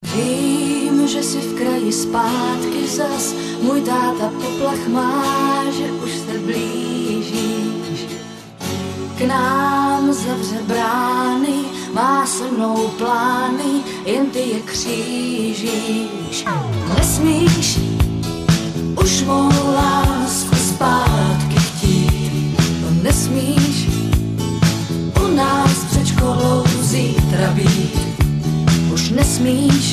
Vím, že si v kraji zpátky zas, můj táta poplach má, že už se blížíš. K nám zavře brány, má se mnou plány, jen ty je křížíš. Nesmíš už mou lásku zpátky chtít, no nesmíš u nás před školou zítra být. Už nesmíš